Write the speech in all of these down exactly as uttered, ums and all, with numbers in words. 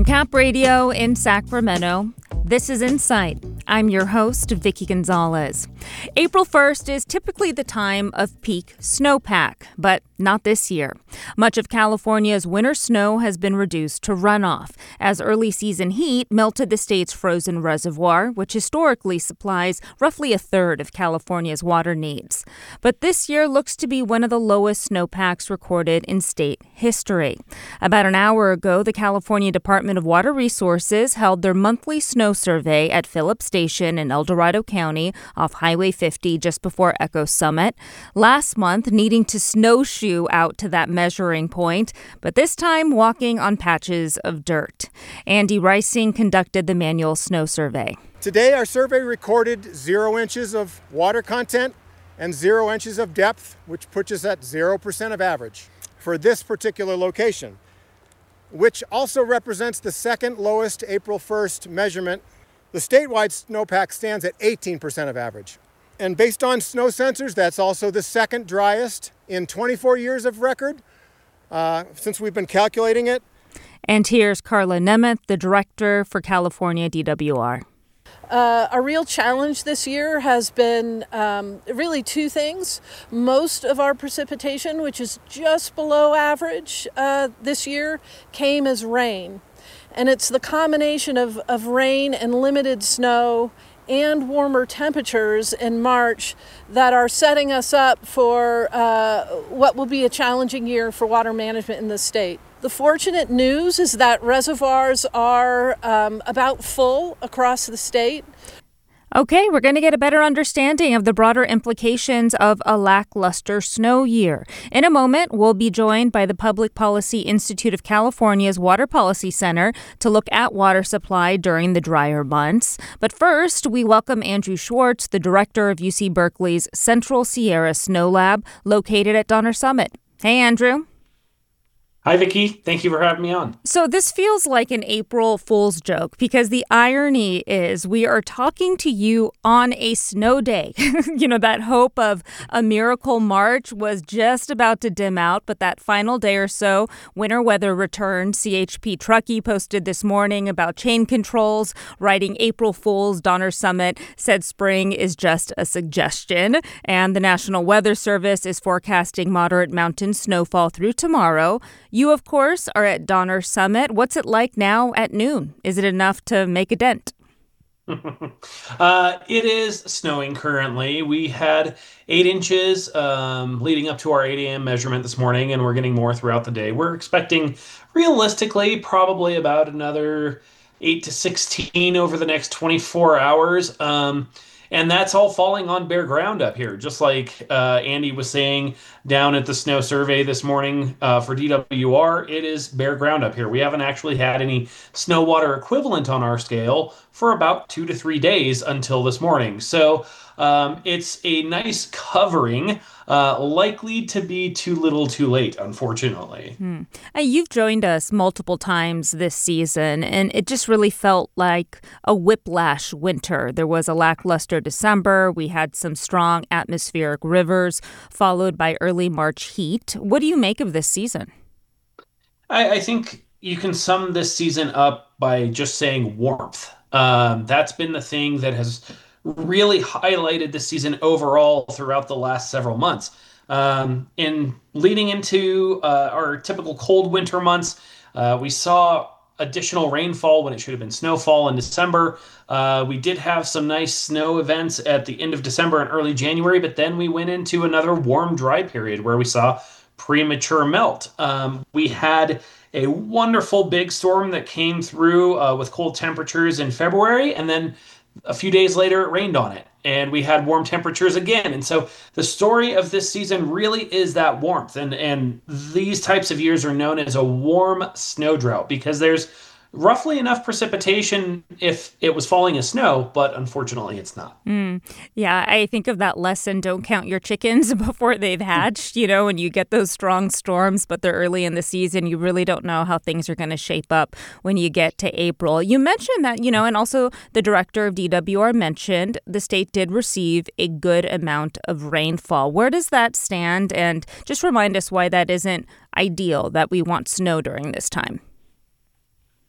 Cap Radio in Sacramento, this is Insight. I'm your host, Vicky Gonzalez. April first is typically the time of peak snowpack, but not this year. Much of California's winter snow has been reduced to runoff as early season heat melted the state's frozen reservoir, which historically supplies roughly a third of California's water needs. But this year looks to be one of the lowest snowpacks recorded in state history. About an hour ago, the California Department of Water Resources held their monthly snow survey at Phillips Station in El Dorado County off Highway fifty just before Echo Summit. Last month, needing to snowshoe out to that measuring point, but this time walking on patches of dirt. Andy Reising conducted the manual snow survey. Today, our survey recorded zero inches of water content and zero inches of depth, which puts us at zero percent of average for this particular location, which also represents the second lowest April first measurement. The statewide snowpack stands at eighteen percent of average. And based on snow sensors, that's also the second driest in twenty-four years of record uh, since we've been calculating it. And here's Carla Nemeth, the director for California D W R. Uh, a real challenge this year has been um, really two things. Most of our precipitation, which is just below average uh, this year, came as rain. And it's the combination of, of rain and limited snow and warmer temperatures in March that are setting us up for uh, what will be a challenging year for water management in the state. The fortunate news is that reservoirs are um, about full across the state. Okay, we're going to get a better understanding of the broader implications of a lackluster snow year. In a moment, we'll be joined by the Public Policy Institute of California's Water Policy Center to look at water supply during the drier months. But first, we welcome Andrew Schwartz, the director of U C Berkeley's Central Sierra Snow Lab, located at Donner Summit. Hey, Andrew. Hi, Vicky. Thank you for having me on. So this feels like an April Fool's joke because the irony is we are talking to you on a snow day. You know, that hope of a miracle March was just about to dim out, but that final day or so, winter weather returned. C H P Truckee posted this morning about chain controls, writing April Fool's. Donner Summit said spring is just a suggestion. And the National Weather Service is forecasting moderate mountain snowfall through tomorrow. You, of course, are at Donner Summit. What's it like now at noon? Is it enough to make a dent? uh, it is snowing currently. We had eight inches um, leading up to our eight a.m. measurement this morning, and we're getting more throughout the day. We're expecting, realistically, probably about another eight to sixteen over the next twenty-four hours. Um, And that's all falling on bare ground up here, just like uh, Andy was saying down at the snow survey this morning uh, for D W R. It is bare ground up here. We haven't actually had any snow water equivalent on our scale for about two to three days until this morning. So um, it's a nice covering, uh, likely to be too little too late, unfortunately. Hmm. Uh, you've joined us multiple times this season, and it just really felt like a whiplash winter. There was a lackluster December. We had some strong atmospheric rivers, followed by early March heat. What do you make of this season? I, I think you can sum this season up by just saying warmth. Um, that's been the thing that has really highlighted the season overall throughout the last several months. Um, in leading into uh, our typical cold winter months, uh, we saw additional rainfall when it should have been snowfall in December. Uh, we did have some nice snow events at the end of December and early January, but then we went into another warm, dry period where we saw premature melt. Um, we had a wonderful big storm that came through uh, with cold temperatures in February, and then a few days later it rained on it, and we had warm temperatures again. And so the story of this season really is that warmth, and and these types of years are known as a warm snow drought because there's roughly enough precipitation if it was falling as snow, but unfortunately it's not. Mm. Yeah, I think of that lesson, don't count your chickens before they've hatched, you know, when you get those strong storms, but they're early in the season, you really don't know how things are going to shape up when you get to April. You mentioned that, you know, and also the director of D W R mentioned the state did receive a good amount of rainfall. Where does that stand? And just remind us why that isn't ideal, that we want snow during this time.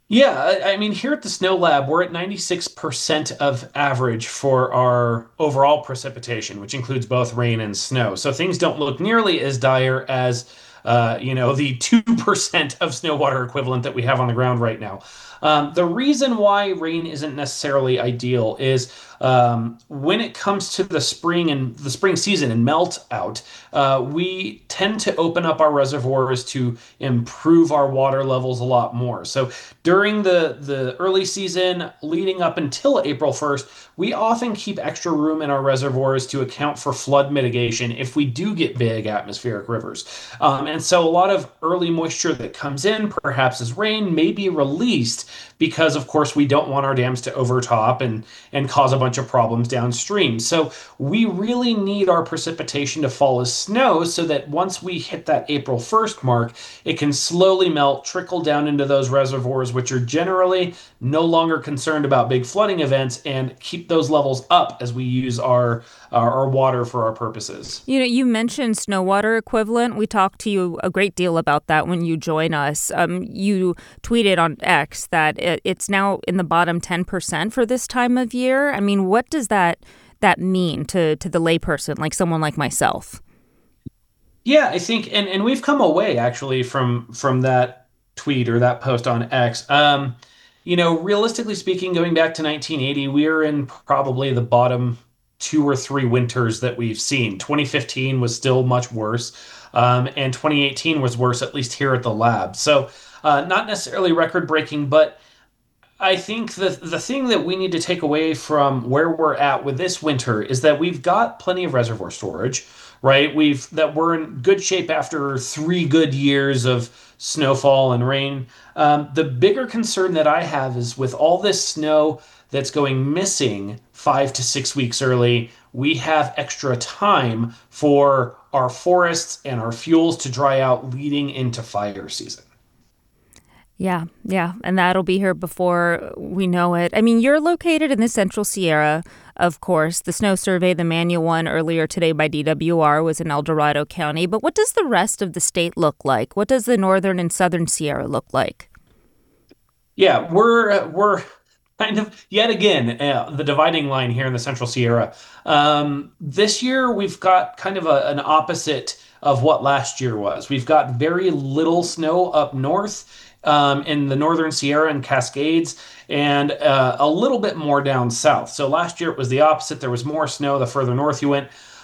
Yeah, I I mean, here at the Snow Lab, we're at ninety-six percent of average for our overall precipitation, which includes both rain and snow. So things don't look nearly as dire as, uh, you know, the two percent of snow water equivalent that we have on the ground right now. Um, the reason why rain isn't necessarily ideal is um, when it comes to the spring and the spring season and melt out, uh, we tend to open up our reservoirs to improve our water levels a lot more. So during the, the early season leading up until April first, we often keep extra room in our reservoirs to account for flood mitigation if we do get big atmospheric rivers. Um, and so a lot of early moisture that comes in, perhaps as rain, may be released because, of course, we don't want our dams to overtop and, and cause a bunch of problems downstream. So we really need our precipitation to fall as snow so that once we hit that April first mark, it can slowly melt, trickle down into those reservoirs, which are generally no longer concerned about big flooding events, and keep those levels up as we use our, our, our water for our purposes. You know, you mentioned snow water equivalent. We talked to you a great deal about that when you join us. Um, you tweeted on X that it, it's now in the bottom ten percent for this time of year. I mean, what does that that mean to, to the layperson, like someone like myself? Yeah, I think, and, and we've come away actually from from that tweet or that post on X. Um, you know, realistically speaking, going back to nineteen eighty, we are in probably the bottom two or three winters that we've seen. twenty fifteen was still much worse, um, and twenty eighteen was worse, at least here at the lab. So uh, not necessarily record breaking, but I think the the thing that we need to take away from where we're at with this winter is that we've got plenty of reservoir storage, right? We've that we're in good shape after three good years of snowfall and rain. Um, the bigger concern that I have is with all this snow that's going missing five to six weeks early, we have extra time for our forests and our fuels to dry out leading into fire season. Yeah, yeah, and that'll be here before we know it. I mean, you're located in the Central Sierra, of course. The snow survey, the manual one earlier today by D W R, was in El Dorado County. But what does the rest of the state look like? What does the Northern and Southern Sierra look like? Yeah, we're we're kind of yet again uh, the dividing line here in the Central Sierra. Um, this year we've got kind of a, an opposite of what last year was. We've got very little snow up north um, in the Northern Sierra and Cascades, and uh, a little bit more down south. So last year it was the opposite. There was more snow the further north you went.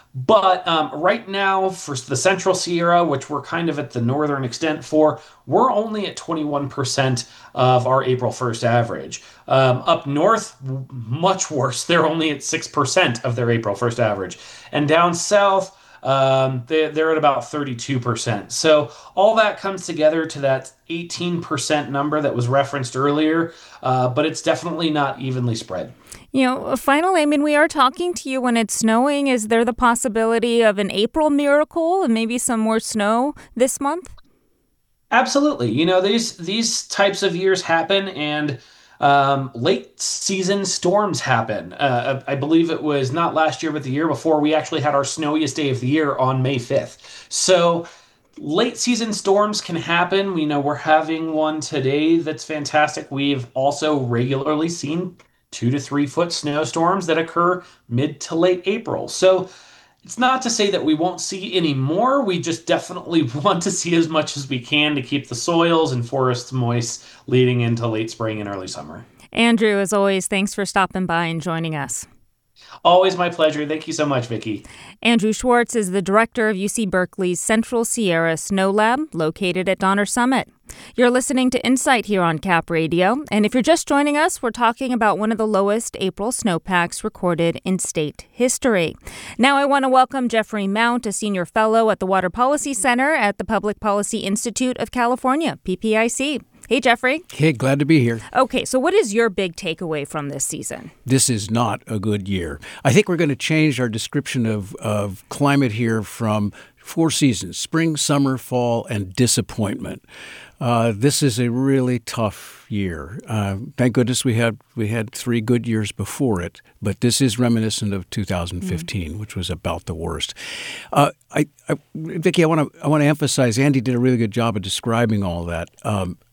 But um, right now, for the Central Sierra, which we're kind of at the northern extent for, we're only at twenty-one percent of our April first average. Um, up north, much worse. They're only at six percent of their April first average. And down south, um, they, they're at about thirty-two percent. So all that comes together to that eighteen percent number that was referenced earlier, uh, but it's definitely not evenly spread. You know, finally, I mean, we are talking to you when it's snowing. Is there the possibility of an April miracle and maybe some more snow this month? Absolutely. You know, these these types of years happen, and um, late season storms happen. Uh, I believe it was not last year, but the year before, we actually had our snowiest day of the year on May fifth. So late season storms can happen. We know we're having one today that's fantastic. We've also regularly seen two to three foot snowstorms that occur mid to late April. So it's not to say that we won't see any more. We just definitely want to see as much as we can to keep the soils and forests moist leading into late spring and early summer. Andrew, as always, thanks for stopping by and joining us. Always my pleasure. Thank you so much, Vicki. Andrew Schwartz is the director of U C Berkeley's Central Sierra Snow Lab, located at Donner Summit. You're listening to Insight here on Cap Radio, and if you're just joining us, we're talking about one of the lowest April snowpacks recorded in state history. Now I want to welcome Jeffrey Mount, a senior fellow at the Water Policy Center at the Public Policy Institute of California, P P I C. Hey, Jeffrey. Hey, glad to be here. Okay, so what is your big takeaway from this season? This is not a good year. I think we're going to change our description of, of climate here from four seasons: spring, summer, fall, and disappointment. Uh, this is a really tough year. Uh, thank goodness we had we had three good years before it, but this is reminiscent of two thousand fifteen, mm-hmm. which was about the worst. Uh, I, I, Vicki, I want to I want to emphasize. Andy did a really good job of describing all that. Um,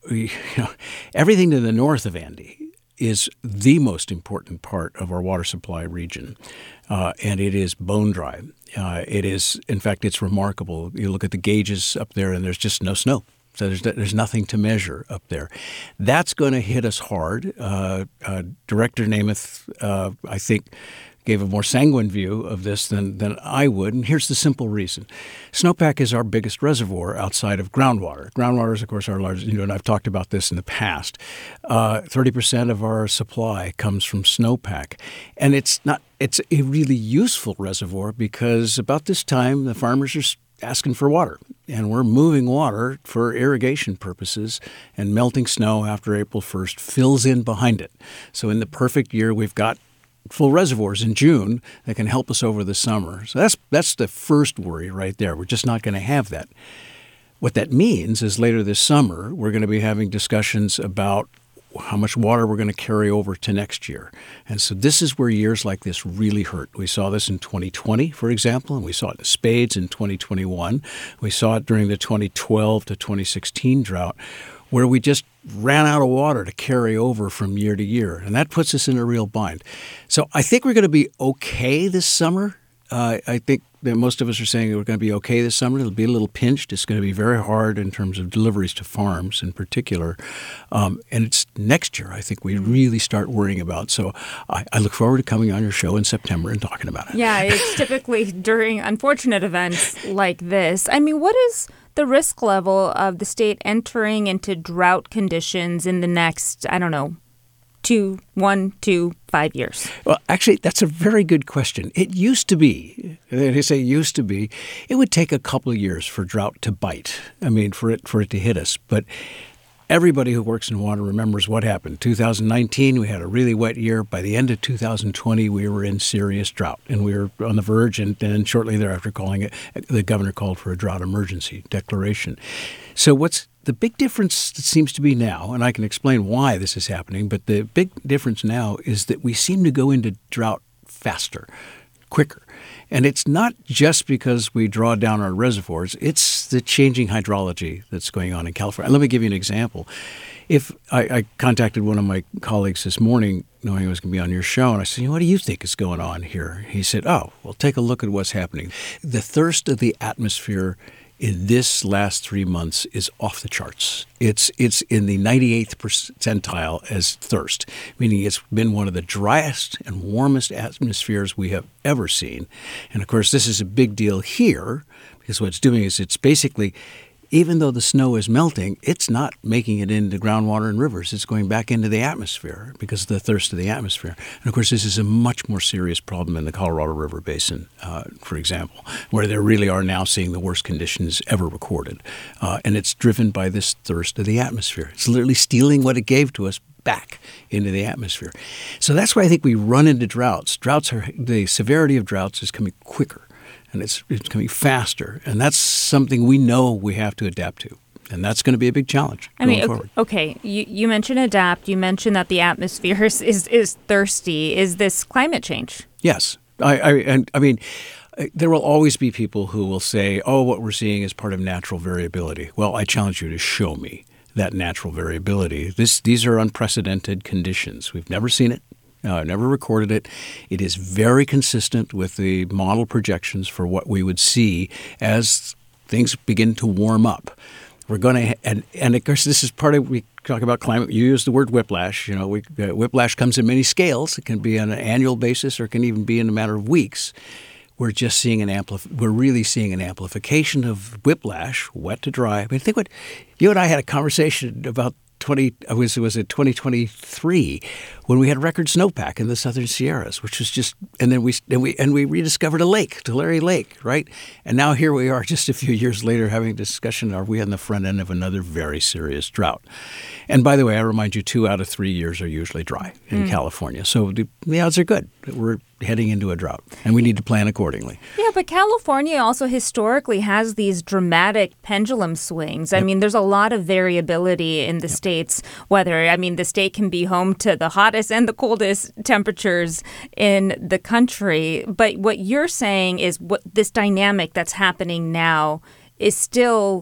you know, everything to the north of Andy is the most important part of our water supply region, uh, and it is bone dry. Uh, it is, in fact, it's remarkable. You look at the gauges up there, and there's just no snow. So there's there's nothing to measure up there. That's going to hit us hard. Uh, uh, Director Namath, uh, I think, gave a more sanguine view of this than, than I would. And here's the simple reason. Snowpack is our biggest reservoir outside of groundwater. Groundwater is, of course, our largest, you know, and I've talked about this in the past. Uh, thirty percent of our supply comes from snowpack. And it's not, it's a really useful reservoir because about this time, the farmers are asking for water. And we're moving water for irrigation purposes, and melting snow after April first fills in behind it. So in the perfect year, we've got full reservoirs in June that can help us over the summer. So that's that's the first worry right there. We're just not going to have that. What that means is later this summer, we're going to be having discussions about how much water we're going to carry over to next year. And so this is where years like this really hurt. We saw this in twenty twenty, for example, and we saw it in spades in twenty twenty-one. We saw it during the twenty twelve to twenty sixteen drought, where we just ran out of water to carry over from year to year. And that puts us in a real bind. So I think we're going to be okay this summer. Uh, I think that most of us are saying we're going to be okay this summer. It'll be a little pinched. It's going to be very hard in terms of deliveries to farms in particular. Um, and it's next year I think we really start worrying about. So I, I look forward to coming on your show in September and talking about it. Yeah, it's typically during unfortunate events like this. I mean, what is the risk level of the state entering into drought conditions in the next, I don't know, two, one, two, five years? Well, actually, that's a very good question. It used to be, they say used to be, it would take a couple of years for drought to bite. I mean, for it for it to hit us. But everybody who works in water remembers what happened. two thousand nineteen, we had a really wet year. By the end of two thousand twenty, we were in serious drought, and we were on the verge, and then shortly thereafter calling it, the governor called for a drought emergency declaration. So what's the big difference that seems to be now, and I can explain why this is happening, but the big difference now is that we seem to go into drought faster, quicker. And it's not just because we draw down our reservoirs. It's the changing hydrology that's going on in California. Let me give you an example. If I, I contacted one of my colleagues this morning knowing I was going to be on your show, and I said, what do you think is going on here? He said, oh, well, take a look at what's happening. The thirst of the atmosphere in this last three months is off the charts. It's it's in the ninety-eighth percentile as thirst, meaning it's been one of the driest and warmest atmospheres we have ever seen. And of course, this is a big deal here because what it's doing is it's basically, even though the snow is melting, it's not making it into groundwater and rivers. It's going back into the atmosphere because of the thirst of the atmosphere. And of course, this is a much more serious problem in the Colorado River Basin, uh, for example, where they really are now seeing the worst conditions ever recorded. Uh, and it's driven by this thirst of the atmosphere. It's literally stealing what it gave to us back into the atmosphere. So that's why I think we run into droughts. Droughts are, the severity of droughts is coming quicker. And it's it's coming faster. And that's something we know we have to adapt to. And that's going to be a big challenge I going mean, forward. Okay, you, you mentioned adapt. You mentioned that the atmosphere is, is, is thirsty. Is this climate change? Yes. I, I and I mean, there will always be people who will say, oh, what we're seeing is part of natural variability. Well, I challenge you to show me that natural variability. This These are unprecedented conditions. We've never seen it. Uh, I never recorded it. It is very consistent with the model projections for what we would see as things begin to warm up. We're going to, and, and of course, this is part of, we talk about climate, you use the word whiplash. You know, we, uh, whiplash comes in many scales. It can be on an annual basis or it can even be in a matter of weeks. We're just seeing an amplif- we're really seeing an amplification of whiplash, wet to dry. I mean, think what, you and I had a conversation about twenty was was it twenty twenty-three when we had record snowpack in the Southern Sierras, which was just, and then we and we and we rediscovered a lake, Tulare Lake, right? And now here we are, just a few years later, having a discussion: are we on the front end of another very serious drought? And by the way, I remind you, two out of three years are usually dry in mm. California, so the, the odds are good that we're heading into a drought, and we need to plan accordingly. Yeah, but California also historically has these dramatic pendulum swings. I yep. mean, there's a lot of variability in the yep. states, whether, I mean, the state can be home to the hottest and the coldest temperatures in the country. But what you're saying is what this dynamic that's happening now is still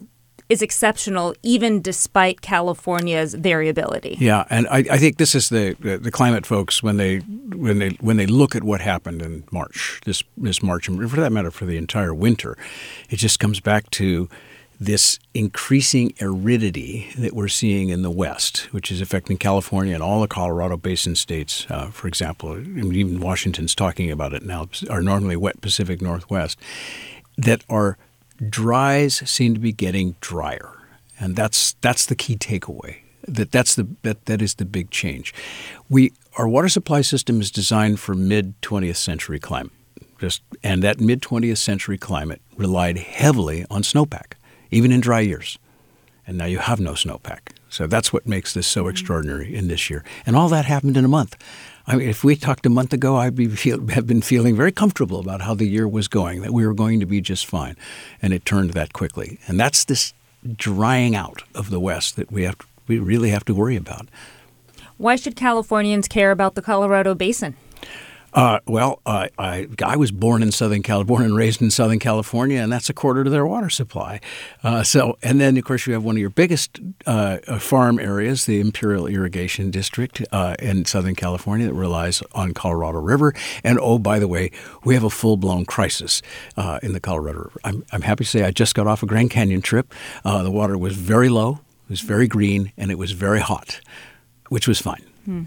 is exceptional, even despite California's variability. Yeah, and I, I think this is the, the the climate folks when they when they when they look at what happened in March, this this March, and for that matter, for the entire winter, it just comes back to this increasing aridity that we're seeing in the West, which is affecting California and all the Colorado Basin states, uh, for example. I mean, even Washington's talking about it now, our normally wet Pacific Northwest, that our dries seem to be getting drier. And that's that's the key takeaway. That that's the that, that is the big change. We our water supply system is designed for mid-twentieth century climate. Just and that mid-twentieth century climate relied heavily on snowpack, even in dry years. And now you have no snowpack. So that's what makes this so extraordinary in this year. And all that happened in a month. I mean, if we talked a month ago, I'd be feel, have been feeling very comfortable about how the year was going, that we were going to be just fine. And it turned that quickly. And that's this drying out of the West that we have to, we really have to worry about. Why should Californians care about the Colorado Basin? Uh, well, uh, I, I was born in Southern California, born and raised in Southern California, and that's a quarter to their water supply. Uh, so, and then, of course, you have one of your biggest uh, farm areas, the Imperial Irrigation District uh, in Southern California that relies on Colorado River. And, oh, by the way, we have a full-blown crisis uh, in the Colorado River. I'm, I'm happy to say I just got off a Grand Canyon trip. Uh, the water was very low, it was very green, and it was very hot, which was fine. Hmm.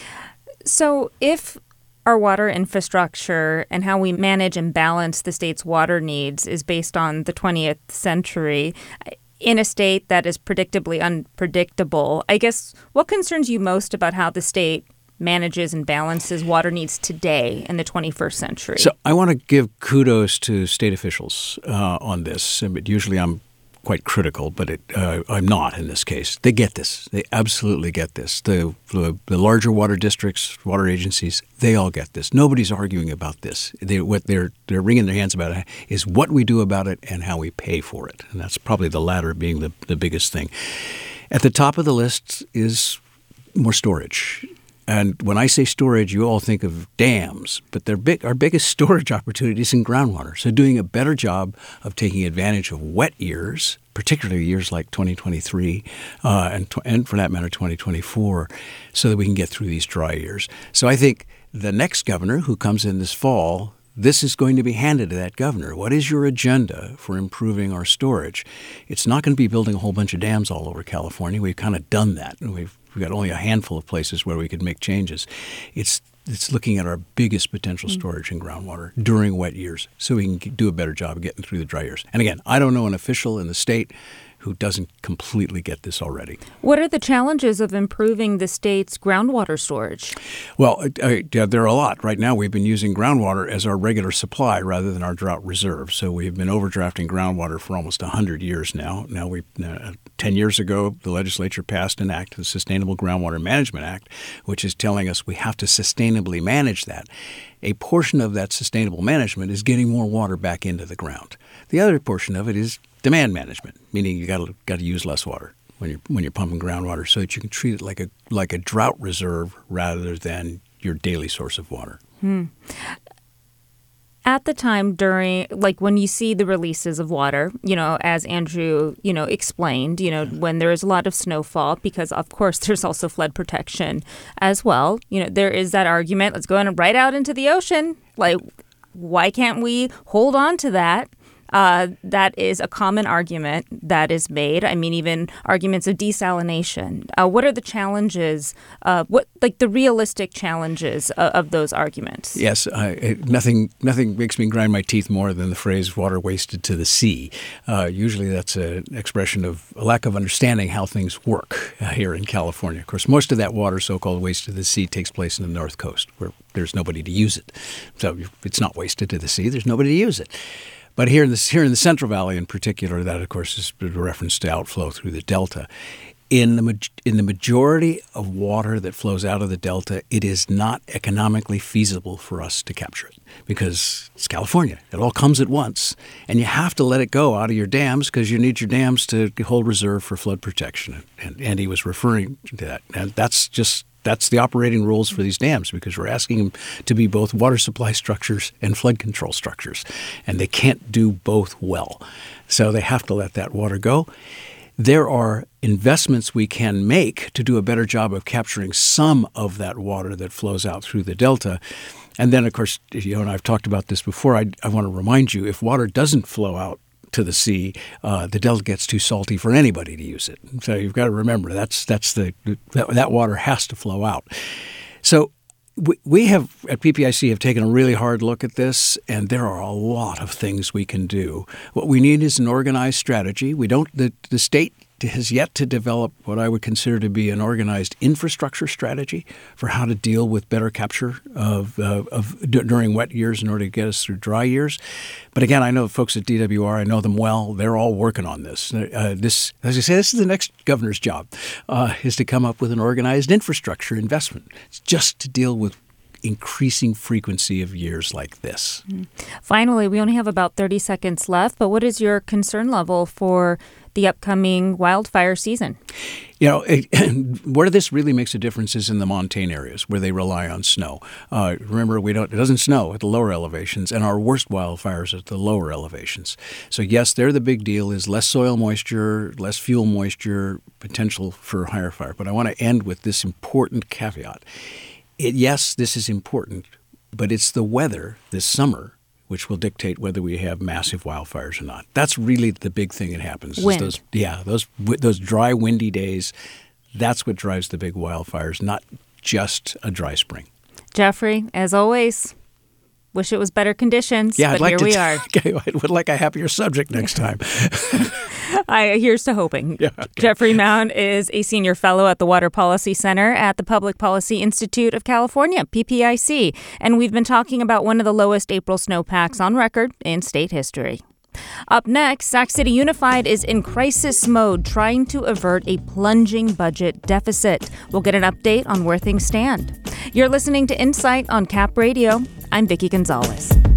So if our water infrastructure and how we manage and balance the state's water needs is based on the twentieth century in a state that is predictably unpredictable, I guess what concerns you most about how the state manages and balances water needs today in the twenty-first century? So I want to give kudos to state officials uh, on this. But usually I'm quite critical, but it, uh, I'm not in this case. They get this. They absolutely get this. The, the the larger water districts, water agencies, they all get this. Nobody's arguing about this. They, what they're they're wringing their hands about is what we do about it and how we pay for it. And that's probably the latter being the, the biggest thing. At the top of the list is more storage. And when I say storage, you all think of dams, but they're big, our biggest storage opportunity is in groundwater. So doing a better job of taking advantage of wet years, particularly years like twenty twenty-three uh, and, and for that matter twenty twenty-four, so that we can get through these dry years. So I think the next governor who comes in this fall, this is going to be handed to that governor. What is your agenda for improving our storage? It's not going to be building a whole bunch of dams all over California. We've kind of done that. We've We've got only a handful of places where we could make changes. It's it's looking at our biggest potential storage in groundwater during wet years so we can do a better job of getting through the dry years. And again, I don't know an official in the state who doesn't completely get this already. What are the challenges of improving the state's groundwater storage? Well, uh, uh, there are a lot. Right now, we've been using groundwater as our regular supply rather than our drought reserve. So we've been overdrafting groundwater for almost one hundred years now. Now, we uh, ten years ago, the legislature passed an act, the Sustainable Groundwater Management Act, which is telling us we have to sustainably manage that. A portion of that sustainable management is getting more water back into the ground. The other portion of it is demand management, meaning you got to got to use less water when you're when you're pumping groundwater, so that you can treat it like a like a drought reserve rather than your daily source of water. Hmm. At the time during, like when you see the releases of water, you know, as Andrew, you know, explained, you know, when there is a lot of snowfall, because of course there's also flood protection as well. You know, there is that argument, let's go right out into the ocean. Like, why can't we hold on to that? Uh, that is a common argument that is made. I mean, even arguments of desalination. Uh, what are the challenges? Uh, what like the realistic challenges of, of those arguments? Yes, uh, it, nothing nothing makes me grind my teeth more than the phrase "water wasted to the sea." Uh, usually, that's an expression of a lack of understanding how things work uh, here in California. Of course, most of that water, so-called wasted to the sea, takes place in the North Coast, where there's nobody to use it. So it's not wasted to the sea. There's nobody to use it. But here in, this, here in the Central Valley in particular, that, of course, is a reference to outflow through the Delta. In the, in the majority of water that flows out of the Delta, it is not economically feasible for us to capture it because it's California. It all comes at once. And you have to let it go out of your dams because you need your dams to hold reserve for flood protection. And Andy was referring to that. And that's just that's the operating rules for these dams, because we're asking them to be both water supply structures and flood control structures, and they can't do both well. So they have to let that water go. There are investments we can make to do a better job of capturing some of that water that flows out through the delta. And then, of course, you know, and I've talked about this before, I, I want to remind you, if water doesn't flow out to the sea, uh, the delta gets too salty for anybody to use it. So you've got to remember that's that's the that, that water has to flow out. So we, we have at P P I C have taken a really hard look at this, and there are a lot of things we can do. What we need is an organized strategy. We don't the, the state has yet to develop what I would consider to be an organized infrastructure strategy for how to deal with better capture of, uh, of d- during wet years in order to get us through dry years. But again, I know the folks at D W R, I know them well. They're all working on this. Uh, this, as I say, this is the next governor's job, uh, is to come up with an organized infrastructure investment. It's just to deal with increasing frequency of years like this. Finally, we only have about thirty seconds left, but what is your concern level for the upcoming wildfire season? You know, it, where this really makes a difference is in the montane areas where they rely on snow. Uh, remember, we don't. It doesn't snow at the lower elevations, and our worst wildfires are at the lower elevations. So yes, there the big deal is less soil moisture, less fuel moisture, potential for higher fire. But I want to end with this important caveat. It, yes, this is important, but it's the weather this summer which will dictate whether we have massive wildfires or not. That's really the big thing that happens. Wind. Those, yeah, those those dry, windy days, that's what drives the big wildfires, not just a dry spring. Jeffrey, as always, wish it was better conditions, yeah, but I'd like here to we t- are. I would like a happier subject next time. I, here's to hoping. Yeah, okay. Jeffrey Mound is a senior fellow at the Water Policy Center at the Public Policy Institute of California, P P I C. And we've been talking about one of the lowest April snowpacks on record in state history. Up next, Sac City Unified is in crisis mode, trying to avert a plunging budget deficit. We'll get an update on where things stand. You're listening to Insight on Cap Radio. I'm Vicki Gonzalez.